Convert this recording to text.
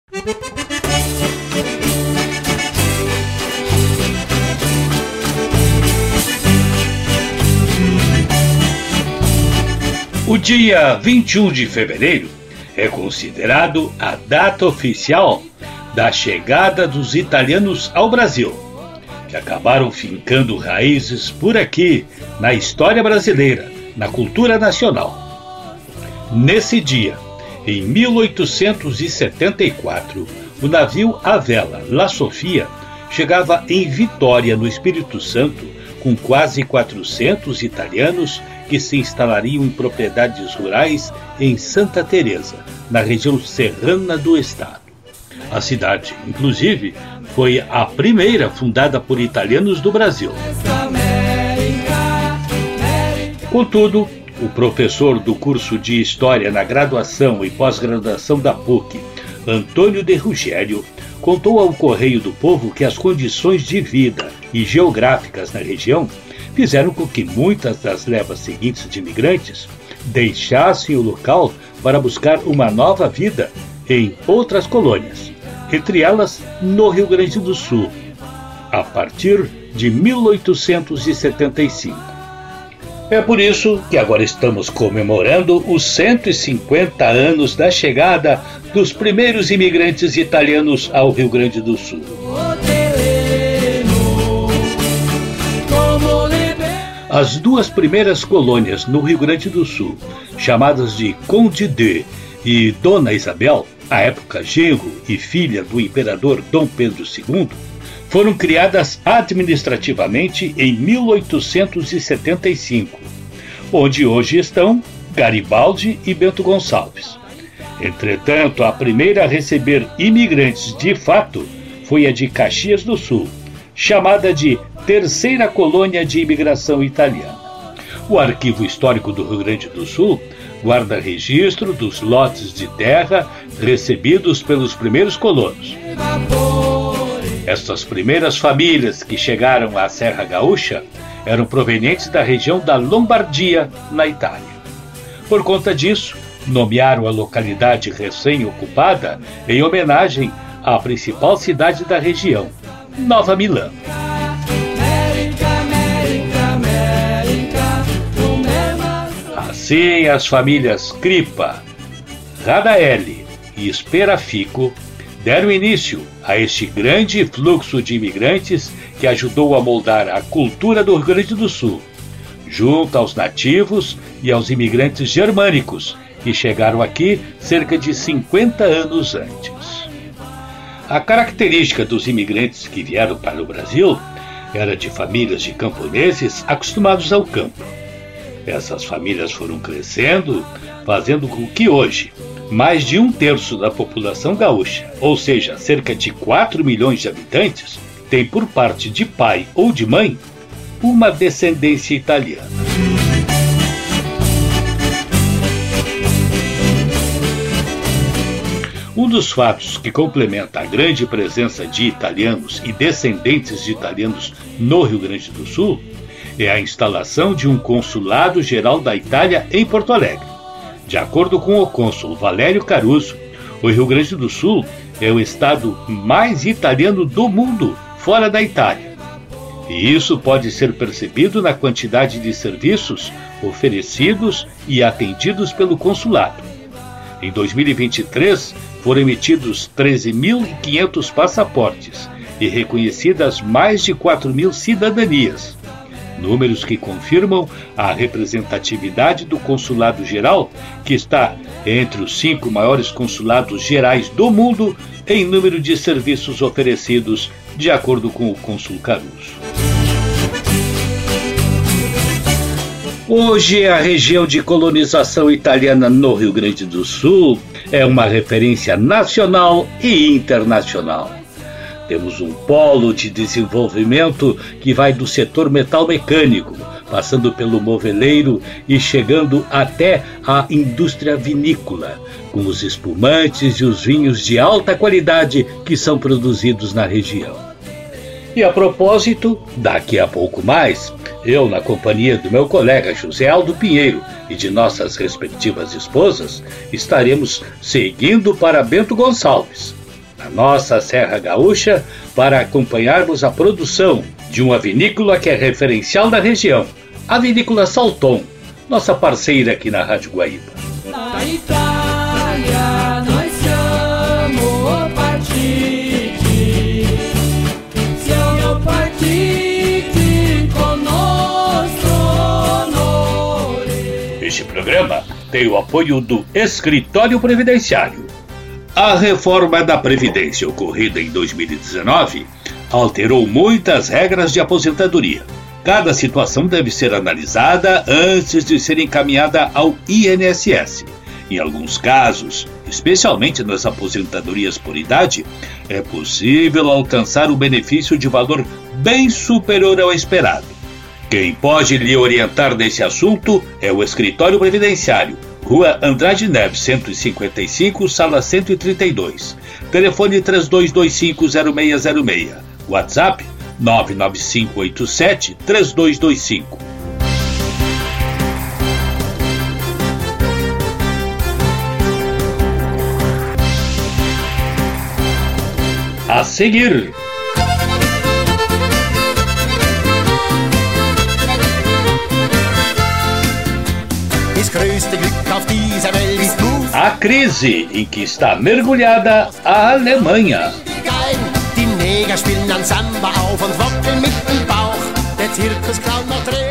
O dia 21 de fevereiro é considerado a data oficial da chegada dos italianos ao Brasil, que acabaram fincando raízes por aqui, na história brasileira, na cultura nacional. Nesse dia, em 1874, o navio à vela La Sofia chegava em Vitória, no Espírito Santo, com quase 400 italianos que se instalariam em propriedades rurais em Santa Teresa, na região serrana do estado. A cidade, inclusive, foi a primeira fundada por italianos do Brasil. Contudo, o professor do curso de História na graduação e pós-graduação da PUC, Antônio de Ruggiero, contou ao Correio do Povo que as condições de vida e geográficas na região fizeram com que muitas das levas seguintes de imigrantes deixassem o local para buscar uma nova vida em outras colônias, entre elas no Rio Grande do Sul, a partir de 1875. É por isso que agora estamos comemorando os 150 anos da chegada dos primeiros imigrantes italianos ao Rio Grande do Sul. As duas primeiras colônias no Rio Grande do Sul, chamadas de Conde de e Dona Isabel, à época genro e filha do imperador Dom Pedro II, foram criadas administrativamente em 1875, onde hoje estão Garibaldi e Bento Gonçalves. Entretanto, a primeira a receber imigrantes de fato foi a de Caxias do Sul, chamada de Terceira Colônia de Imigração Italiana. O Arquivo Histórico do Rio Grande do Sul guarda registro dos lotes de terra recebidos pelos primeiros colonos. Estas primeiras famílias que chegaram à Serra Gaúcha eram provenientes da região da Lombardia, na Itália. Por conta disso, nomearam a localidade recém-ocupada em homenagem à principal cidade da região, Nova Milã. Assim, as famílias Cripa, Radaelli e Sperafico deram início a este grande fluxo de imigrantes que ajudou a moldar a cultura do Rio Grande do Sul, junto aos nativos e aos imigrantes germânicos, que chegaram aqui cerca de 50 anos antes. A característica dos imigrantes que vieram para o Brasil era de famílias de camponeses acostumados ao campo. Essas famílias foram crescendo, fazendo com que hoje mais de 1/3 da população gaúcha, ou seja, cerca de 4 milhões de habitantes, tem por parte de pai ou de mãe uma descendência italiana. Um dos fatos que complementa a grande presença de italianos e descendentes de italianos no Rio Grande do Sul é a instalação de um consulado-geral da Itália em Porto Alegre. De acordo com o cônsul Valério Caruso, o Rio Grande do Sul é o estado mais italiano do mundo, fora da Itália. E isso pode ser percebido na quantidade de serviços oferecidos e atendidos pelo consulado. Em 2023, foram emitidos 13.500 passaportes e reconhecidas mais de 4.000 cidadanias. Números que confirmam a representatividade do Consulado Geral, que está entre os 5 maiores consulados gerais do mundo em número de serviços oferecidos, de acordo com o cônsul Caruso. Hoje, a região de colonização italiana no Rio Grande do Sul é uma referência nacional e internacional. Temos um polo de desenvolvimento que vai do setor metal-mecânico, passando pelo moveleiro e chegando até a indústria vinícola, com os espumantes e os vinhos de alta qualidade que são produzidos na região. E a propósito, daqui a pouco mais, eu, na companhia do meu colega José Aldo Pinheiro e de nossas respectivas esposas, estaremos seguindo para Bento Gonçalves, a nossa Serra Gaúcha, para acompanharmos a produção de uma vinícola que é referencial da região, a Vinícola Salton, nossa parceira aqui na Rádio Guaíba. Na Itália nós somos partite, se eu partite conosco. Este programa tem o apoio do Escritório Previdenciário. A reforma da Previdência ocorrida em 2019 alterou muitas regras de aposentadoria. Cada situação deve ser analisada antes de ser encaminhada ao INSS. Em alguns casos, especialmente nas aposentadorias por idade, é possível alcançar o benefício de valor bem superior ao esperado. Quem pode lhe orientar nesse assunto é o Escritório Previdenciário, Rua Andrade Neves, 155, sala 132. Telefone 3225-0606. WhatsApp 99587-3225. A seguir, a crise em que está mergulhada a Alemanha. Die Neger spielen an Samba auf und wackeln mit dem Bauch. Der Zirkus klaut noch Tränen.